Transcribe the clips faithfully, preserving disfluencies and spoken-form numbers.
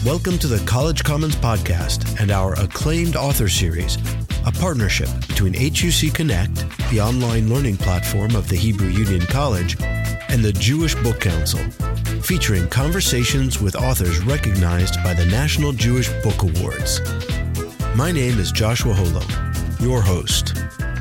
Welcome to the College Commons Podcast and our acclaimed author series, a partnership between H U C Connect, the online learning platform of the Hebrew Union College, and the Jewish Book Council, featuring conversations with authors recognized by the National Jewish Book Awards. My name is Joshua Holo, your host.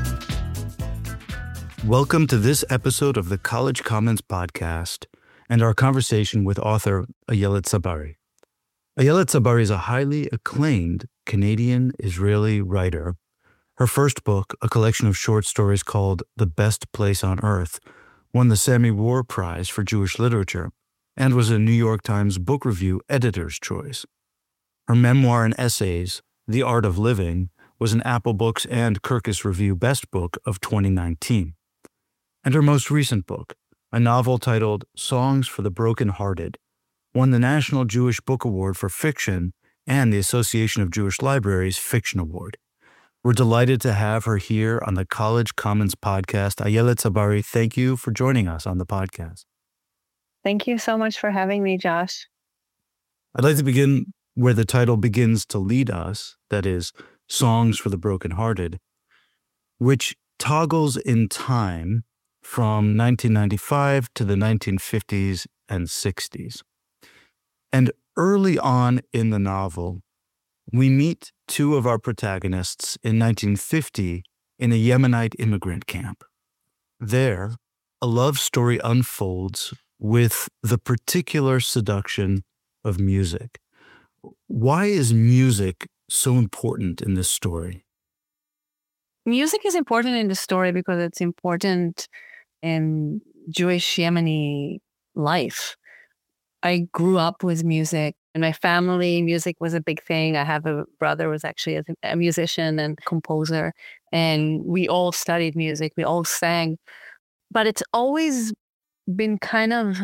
Welcome to this episode of the College Commons Podcast and our conversation with author Ayelet Sabari. Ayelet Sabari is a highly acclaimed Canadian-Israeli writer. Her first book, a collection of short stories called The Best Place on Earth, won the Sammy War Prize for Jewish Literature and was a New York Times Book Review Editor's Choice. Her memoir and essays, The Art of Living, was an Apple Books and Kirkus Review Best Book of twenty nineteen. And her most recent book, a novel titled Songs for the Broken-Hearted, won the National Jewish Book Award for Fiction and the Association of Jewish Libraries Fiction Award. We're delighted to have her here on the College Commons Podcast. Ayelet Sabari, thank you for joining us on the podcast. Thank you so much for having me, Josh. I'd like to begin where the title begins to lead us, that is, Songs for the Broken-Hearted, which toggles in time from nineteen ninety-five to the nineteen fifties and sixties. And early on in the novel, we meet two of our protagonists in nineteen fifty in a Yemenite immigrant camp. There, a love story unfolds with the particular seduction of music. Why is music so important in this story? Music is important in the story because it's important in Jewish Yemeni life. I grew up with music. In my family, music was a big thing. I have a brother who was actually a, a musician and composer, and we all studied music. We all sang. But it's always been kind of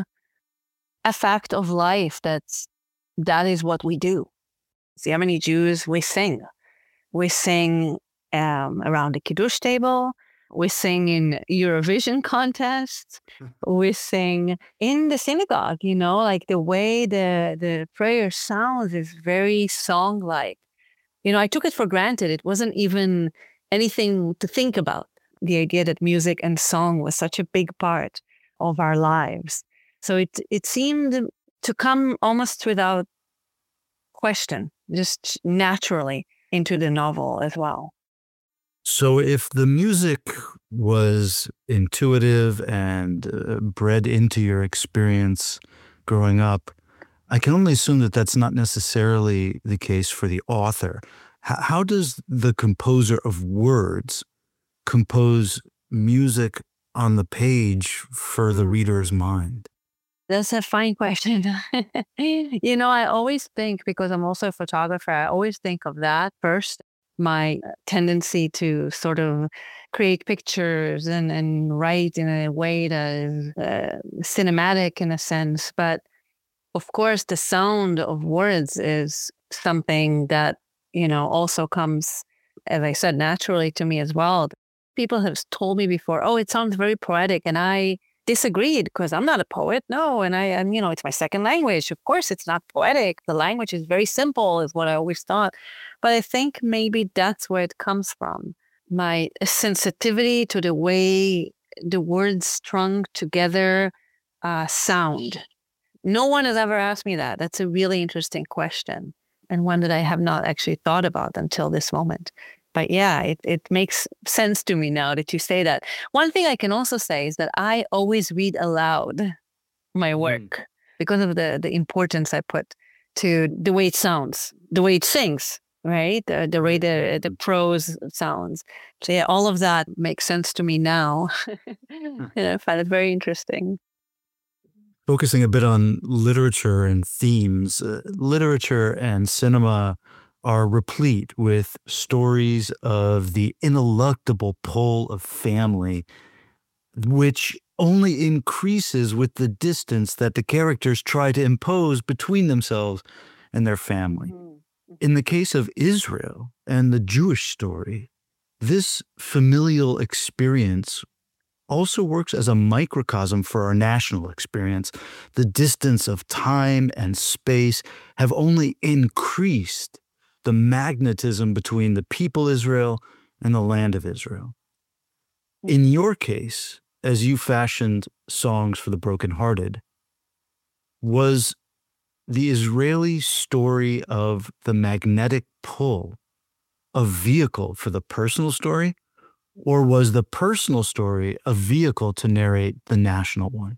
a fact of life that's, that is what we do. As Yemeni Jews, we sing. We sing um, around the Kiddush table. We sing in Eurovision contests. We sing in the synagogue, you know, like the way the, the prayer sounds is very song-like. You know, I took it for granted. It wasn't even anything to think about, the idea that music and song was such a big part of our lives. So it, it seemed to come almost without question, just naturally into the novel as well. So if the music was intuitive and uh, bred into your experience growing up, I can only assume that that's not necessarily the case for the author. H- how does the composer of words compose music on the page for the reader's mind? That's a fine question. You know, I always think, because I'm also a photographer, I always think of that first. My tendency to sort of create pictures and, and write in a way that is uh, cinematic in a sense. But of course, the sound of words is something that, you know, also comes, as I said, naturally to me as well. People have told me before, oh, it sounds very poetic. And I disagreed because I'm not a poet. No. And I, and, you know, it's my second language. Of course, it's not poetic. The language is very simple, is what I always thought. But I think maybe that's where it comes from. My sensitivity to the way the words strung together uh, sound. No one has ever asked me that. That's a really interesting question, and one that I have not actually thought about until this moment. But yeah, it, it makes sense to me now that you say that. One thing I can also say is that I always read aloud my work mm. because of the, the importance I put to the way it sounds, the way it sings, right? The, the way the, the prose sounds. So yeah, all of that makes sense to me now. You know, I find it very interesting. Focusing a bit on literature and themes, uh, literature and cinema are replete with stories of the ineluctable pull of family, which only increases with the distance that the characters try to impose between themselves and their family. Mm-hmm. In the case of Israel and the Jewish story, this familial experience also works as a microcosm for our national experience. The distance of time and space have only increased the magnetism between the people Israel and the land of Israel. In your case, as you fashioned songs for the brokenhearted, was the Israeli story of the magnetic pull a vehicle for the personal story, or was the personal story a vehicle to narrate the national one?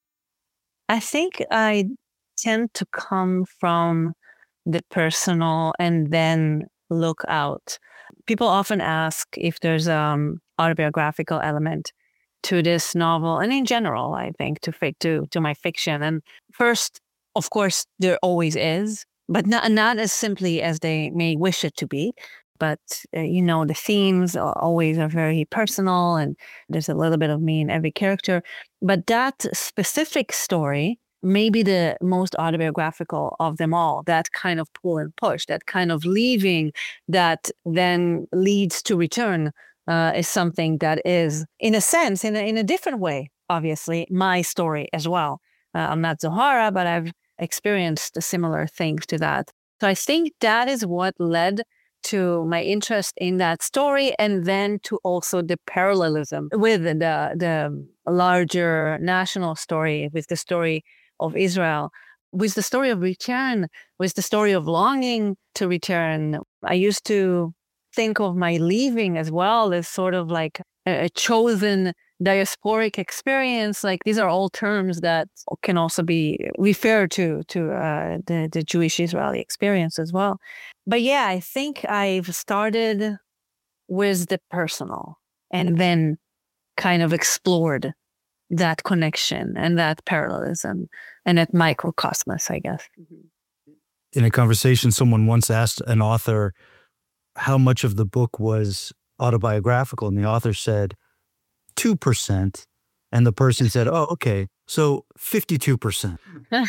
I think I tend to come from the personal and then look out. People often ask if there's um autobiographical element to this novel, and in general, I think to to to my fiction. And first, of course, there always is, but not not as simply as they may wish it to be. But uh, you know, the themes are always are very personal, and there's a little bit of me in every character. But that specific story may be the most autobiographical of them all. That kind of pull and push, that kind of leaving that then leads to return. Uh, is something that is, in a sense, in a, in a different way, obviously, my story as well. Uh, I'm not Zohara, but I've experienced similar things to that. So I think that is what led to my interest in that story, and then to also the parallelism with the, the larger national story, with the story of Israel, with the story of return, with the story of longing to return. I used to think of my leaving as well as sort of like a, a chosen diasporic experience. Like these are all terms that can also be referred to to uh, the, the Jewish Israeli experience as well. But yeah, I think I've started with the personal and then kind of explored that connection and that parallelism and that microcosmos, I guess. In a conversation, someone once asked an author how much of the book was autobiographical, and the author said two percent, and the person said, oh, okay, so fifty-two percent.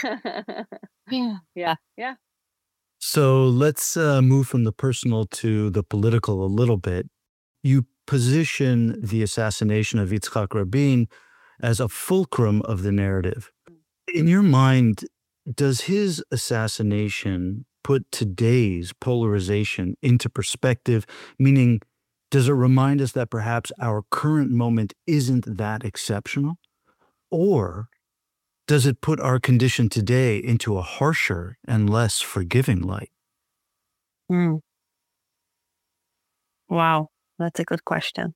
yeah, yeah, yeah. So let's uh, move from the personal to the political a little bit. You position the assassination of Yitzhak Rabin as a fulcrum of the narrative. In your mind, does his assassination put today's polarization into perspective? Meaning, does it remind us that perhaps our current moment isn't that exceptional? Or does it put our condition today into a harsher and less forgiving light? Mm. Wow, that's a good question.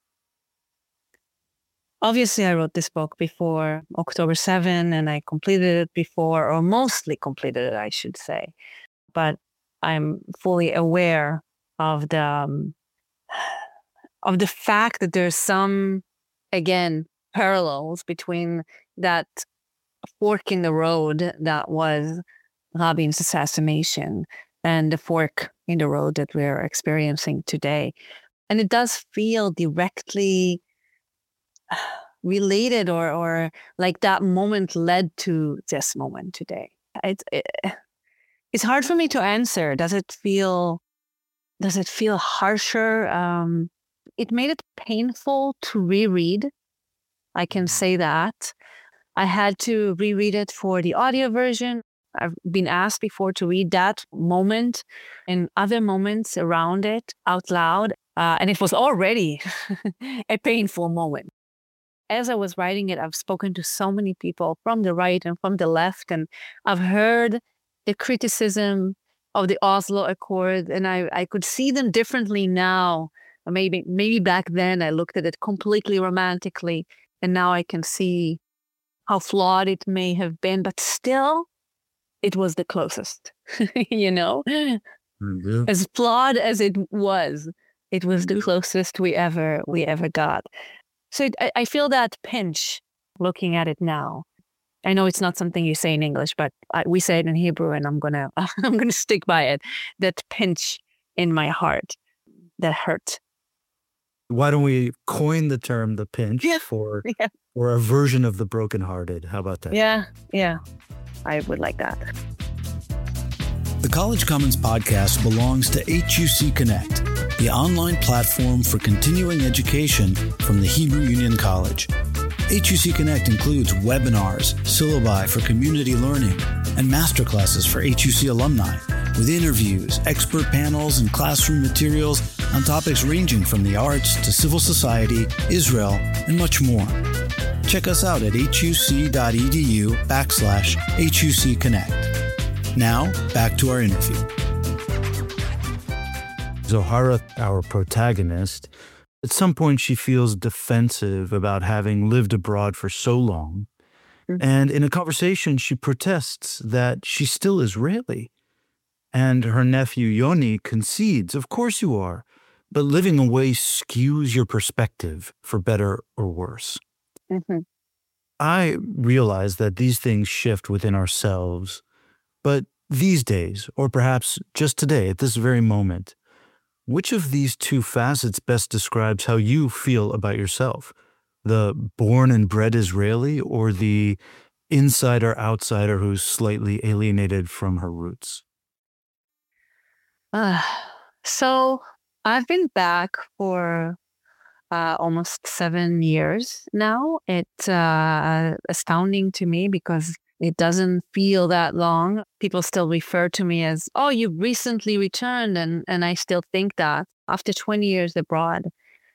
Obviously, I wrote this book before October seventh, and I completed it before, or mostly completed it, I should say. But I'm fully aware of the um, of the fact that there's some, again, parallels between that fork in the road that was Rabin's assassination and the fork in the road that we're experiencing today. And it does feel directly related, or or like that moment led to this moment today. It, it, it's hard for me to answer. Does it feel, does it feel harsher? Um, it made it painful to reread. I can say that. I had to reread it for the audio version. I've been asked before to read that moment and other moments around it out loud. Uh, and it was already a painful moment. As I was writing it, I've spoken to so many people from the right and from the left, and I've heard the criticism of the Oslo Accord, and I, I could see them differently now. Maybe maybe back then I looked at it completely romantically, and now I can see how flawed it may have been, but still, it was the closest, you know? Mm-hmm. As flawed as it was, it was the closest we ever we ever got. So it, I, I feel that pinch looking at it now. I know it's not something you say in English, but I, we say it in Hebrew, and I'm gonna I'm gonna stick by it. That pinch in my heart, that hurt. Why don't we coin the term "the pinch" yeah. for yeah. or a version of the brokenhearted? How about that? Yeah, yeah, I would like that. The College Commons podcast belongs to H U C Connect, the online platform for continuing education from the Hebrew Union College. H U C Connect includes webinars, syllabi for community learning, and masterclasses for H U C alumni, with interviews, expert panels, and classroom materials on topics ranging from the arts to civil society, Israel, and much more. Check us out at huc.edu backslash HUC Connect. Now, back to our interview. Zohara, our protagonist, at some point she feels defensive about having lived abroad for so long. Mm-hmm. And in a conversation, she protests that she's still Israeli. And her nephew Yoni concedes, of course you are, but living away skews your perspective for better or worse. Mm-hmm. I realize that these things shift within ourselves, but these days, or perhaps just today, at this very moment, which of these two facets best describes how you feel about yourself? The born and bred Israeli or the insider-outsider who's slightly alienated from her roots? Uh, so I've been back for uh, almost seven years now. It's uh, astounding to me because it doesn't feel that long. People still refer to me as, oh, you recently returned. And, and I still think that after twenty years abroad.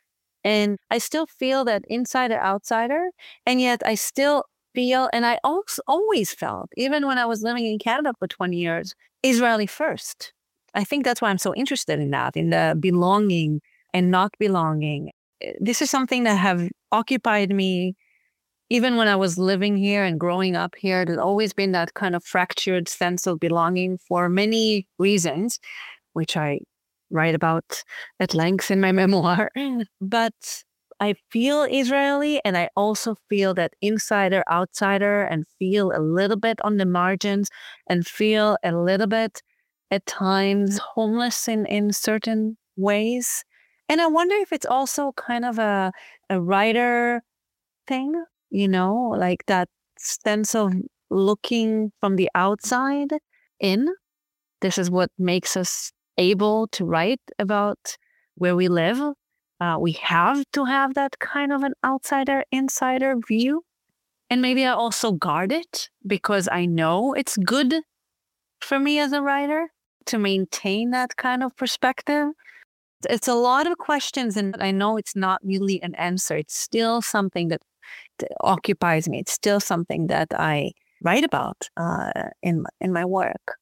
And I still feel that insider, outsider. And yet I still feel, and I also always felt, even when I was living in Canada for twenty years, Israeli first. I think that's why I'm so interested in that, in the belonging and not belonging. This is something that have occupied me even when I was living here and growing up here. There's always been that kind of fractured sense of belonging for many reasons, which I write about at length in my memoir. But I feel Israeli, and I also feel that insider, outsider, and feel a little bit on the margins, and feel a little bit at times homeless in, in certain ways. And I wonder if it's also kind of a, a writer thing, you know, like that sense of looking from the outside in. This is what makes us able to write about where we live. Uh, we have to have that kind of an outsider-insider view. And maybe I also guard it because I know it's good for me as a writer to maintain that kind of perspective. It's a lot of questions, and I know it's not really an answer. It's still something that, that occupies me. It's still something that I write about uh, in, in my work.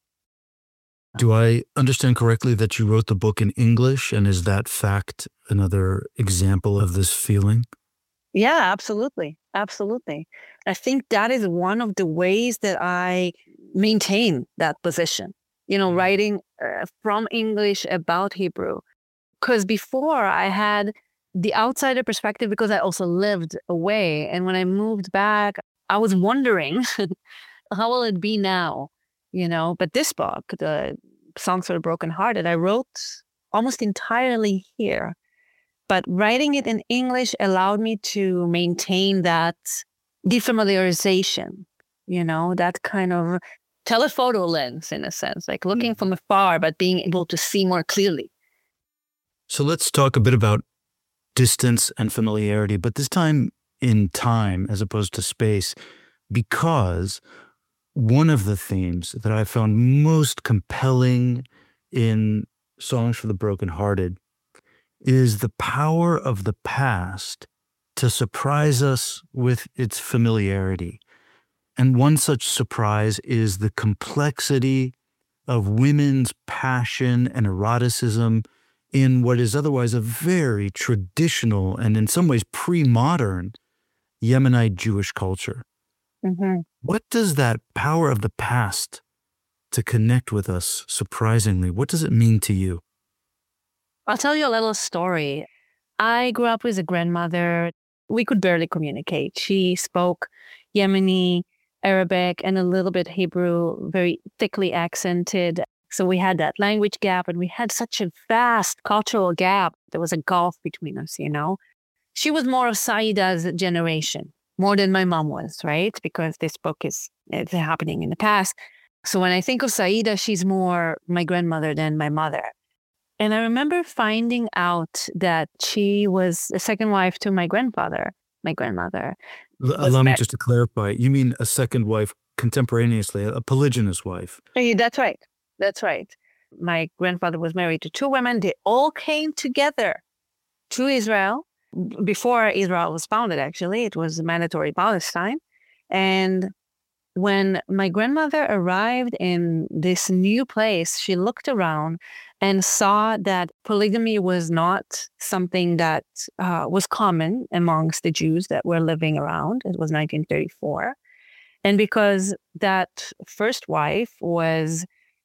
Do I understand correctly that you wrote the book in English, and is that fact another example of this feeling? Yeah, absolutely. Absolutely. I think that is one of the ways that I maintain that position, you know, writing uh, from English about Hebrew. Because before I had the outsider perspective because I also lived away. And when I moved back, I was wondering, how will it be now? You know, but this book, the Songs for the Brokenhearted, I wrote almost entirely here. But writing it in English allowed me to maintain that defamiliarization, you know, that kind of telephoto lens in a sense, like looking from afar, but being able to see more clearly. So let's talk a bit about distance and familiarity, but this time in time as opposed to space, because one of the themes that I found most compelling in Songs for the Brokenhearted is the power of the past to surprise us with its familiarity. And one such surprise is the complexity of women's passion and eroticism in what is otherwise a very traditional and in some ways pre-modern Yemenite Jewish culture. Mm-hmm. What does that power of the past to connect with us, surprisingly, what does it mean to you? I'll tell you a little story. I grew up with a grandmother. We could barely communicate. She spoke Yemeni, Arabic, and a little bit Hebrew, very thickly accented. So we had that language gap, and we had such a vast cultural gap. There was a gulf between us, you know. She was more of Saida's generation, more than my mom was, right? Because this book is it's happening in the past. So when I think of Saida, she's more my grandmother than my mother. And I remember finding out that she was the second wife to my grandfather, my grandmother. L- was allow me met. just to clarify. You mean a second wife contemporaneously, a polygynous wife? Eh, That's right. That's right. My grandfather was married to two women. They all came together to Israel before Israel was founded, actually. It was mandatory Palestine. And when my grandmother arrived in this new place, she looked around and saw that polygamy was not something that uh, was common amongst the Jews that were living around. It was nineteen thirty-four. And because that first wife was,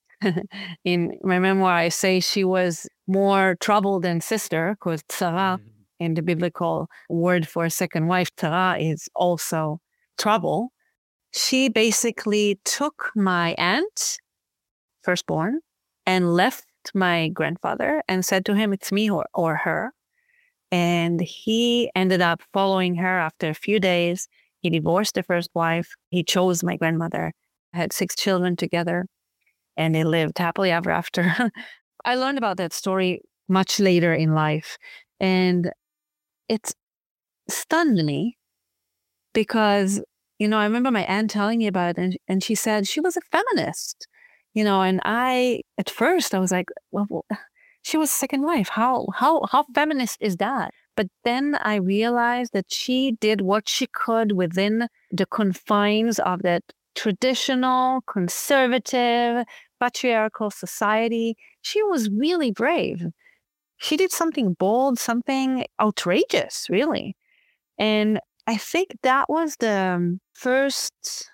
in my memoir, I say she was more trouble than sister, because tzara, in the biblical word for a second wife, tzara is also trouble. She basically took my aunt, firstborn, and left my grandfather and said to him, it's me or, or her. And he ended up following her after a few days. He divorced the first wife. He chose my grandmother, had six children together, and they lived happily ever after. I learned about that story much later in life. And it stunned me because, you know, I remember my aunt telling me about it, and, and she said she was a feminist, you know, and I, at first, I was like, well, well she was second wife. How, how, how feminist is that? But then I realized that she did what she could within the confines of that traditional, conservative, patriarchal society. She was really brave. She did something bold, something outrageous, really. And I think that was the first,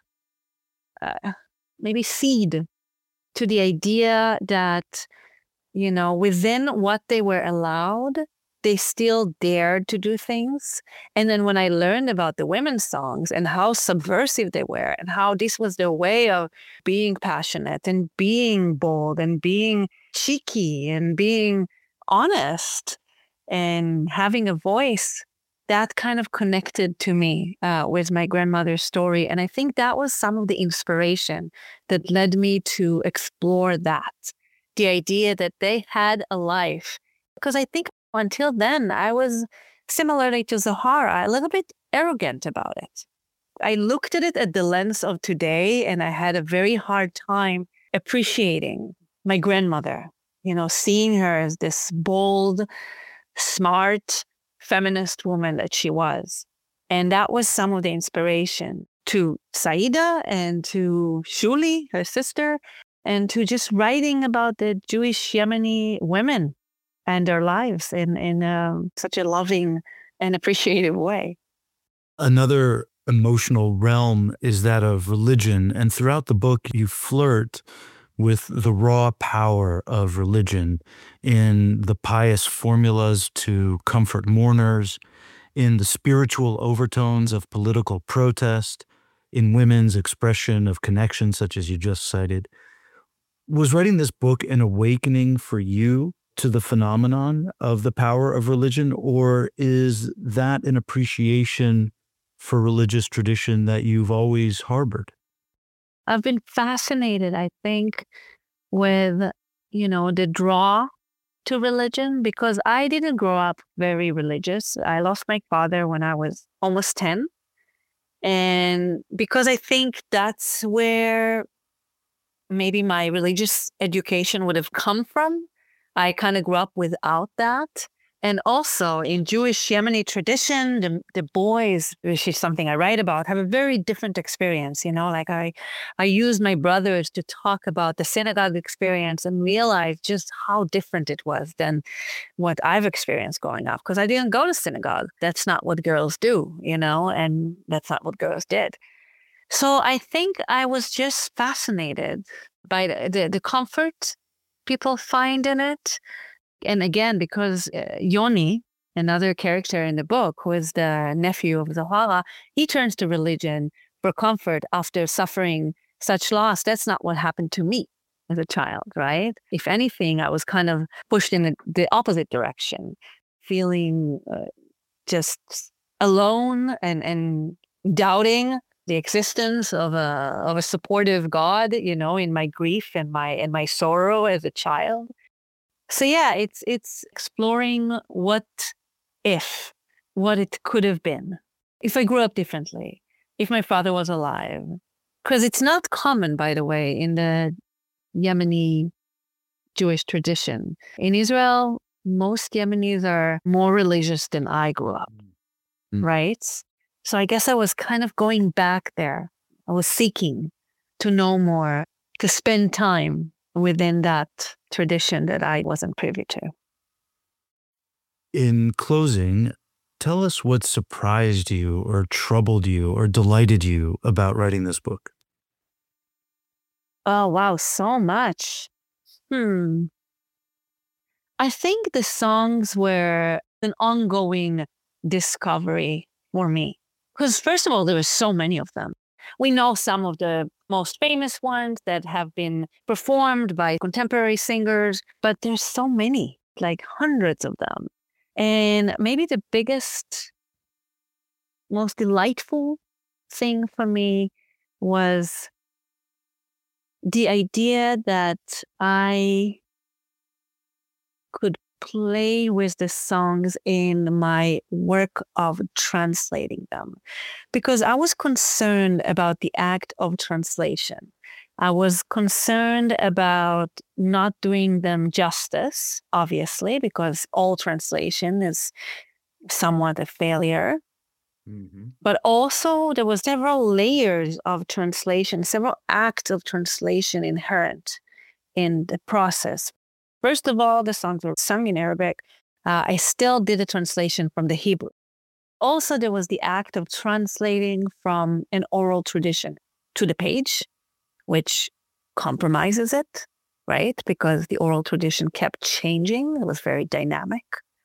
uh, maybe seed to the idea that, you know, within what they were allowed, they still dared to do things. And then when I learned about the women's songs and how subversive they were and how this was their way of being passionate and being bold and being cheeky and being honest and having a voice, that kind of connected to me uh, with my grandmother's story. And I think that was some of the inspiration that led me to explore that, the idea that they had a life. Because I think until then, I was, similarly to Zohara, a little bit arrogant about it. I looked at it at the lens of today, and I had a very hard time appreciating my grandmother, you know, seeing her as this bold, smart, feminist woman that she was. And that was some of the inspiration to Saida and to Shuli, her sister, and to just writing about the Jewish Yemeni women and their lives in, in um, such a loving and appreciative way. Another emotional realm is that of religion. And throughout the book, you flirt with the raw power of religion in the pious formulas to comfort mourners, in the spiritual overtones of political protest, in women's expression of connection, such as you just cited. Was writing this book an awakening for you to the phenomenon of the power of religion, or is that an appreciation for religious tradition that you've always harbored? I've been fascinated, I think, with, you know, the draw to religion, because I didn't grow up very religious. I lost my father when I was almost ten. And because I think that's where maybe my religious education would have come from, I kind of grew up without that. And also in Jewish Yemeni tradition, the, the boys, which is something I write about, have a very different experience. You know, like I, I use my brothers to talk about the synagogue experience and realize just how different it was than what I've experienced growing up. Because I didn't go to synagogue. That's not what girls do, you know, and that's not what girls did. So I think I was just fascinated by the, the, the comfort people find in it. And again, because uh, Yoni, another character in the book, who is the nephew of Zohara, he turns to religion for comfort after suffering such loss. That's not what happened to me as a child, right? If anything, I was kind of pushed in the opposite direction, feeling uh, just alone and, and doubting the existence of a of a supportive God, you know, in my grief and my and my sorrow as a child. So yeah, it's it's exploring what if, what it could have been. if I grew up differently, if my father was alive. Because it's not common, by the way, in the Yemeni Jewish tradition. In Israel, most Yemenis are more religious than I grew up, mm. right? So I guess I was kind of going back there. I was seeking to know more, to spend time within that tradition that I wasn't privy to. In closing, tell us what surprised you or troubled you or delighted you about writing this book. Oh, wow, so much. Hmm. I think the songs were an ongoing discovery for me. Because first of all, there were so many of them. We know some of the most famous ones that have been performed by contemporary singers, but there's so many, like hundreds of them. And maybe the biggest, most delightful thing for me was the idea that I could play with the songs in my work of translating them, because I was concerned about the act of translation. I was concerned about not doing them justice, obviously, because all translation is somewhat a failure. Mm-hmm. But also there was several layers of translation, several acts of translation inherent in the process. First of all, the songs were sung in Arabic. Uh, I still did a translation from the Hebrew. Also, there was the act of translating from an oral tradition to the page, which compromises it, right? Because the oral tradition kept changing. It was very dynamic.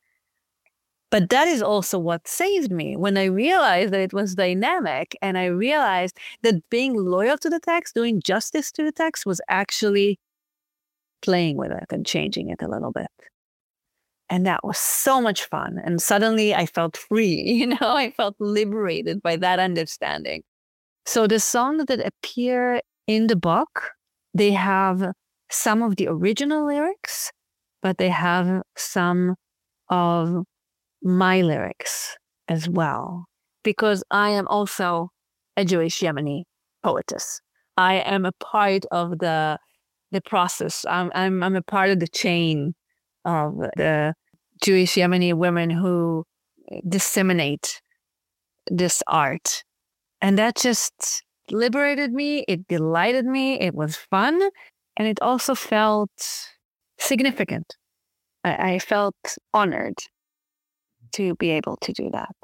But that is also what saved me when I realized that it was dynamic, and I realized that being loyal to the text, doing justice to the text, was actually playing with it and changing it a little bit. And that was so much fun. And suddenly I felt free, you know, I felt liberated by that understanding. So the songs that appear in the book, they have some of the original lyrics, but they have some of my lyrics as well, because I am also a Jewish Yemeni poetess. I am a part of the the process. I'm I'm I'm a part of the chain of the Jewish Yemeni women who disseminate this art, and that just liberated me. It delighted me. It was fun, and it also felt significant. I, I felt honored to be able to do that.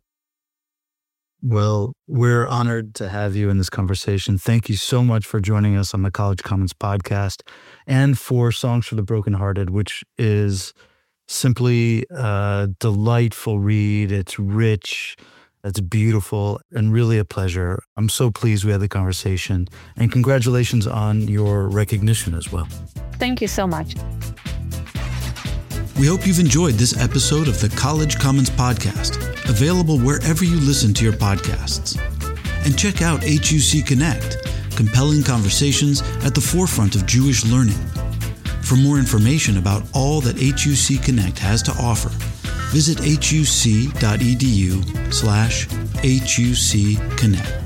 Well, we're honored to have you in this conversation. Thank you so much for joining us on the College Commons podcast and for Songs for the Brokenhearted, which is simply a delightful read. It's rich, it's beautiful, and really a pleasure. I'm so pleased we had the conversation, and congratulations on your recognition as well. Thank you so much. We hope you've enjoyed this episode of the College Commons podcast, available wherever you listen to your podcasts. And check out H U C Connect, compelling conversations at the forefront of Jewish learning. For more information about all that H U C Connect has to offer, visit huc.edu slash HUC Connect.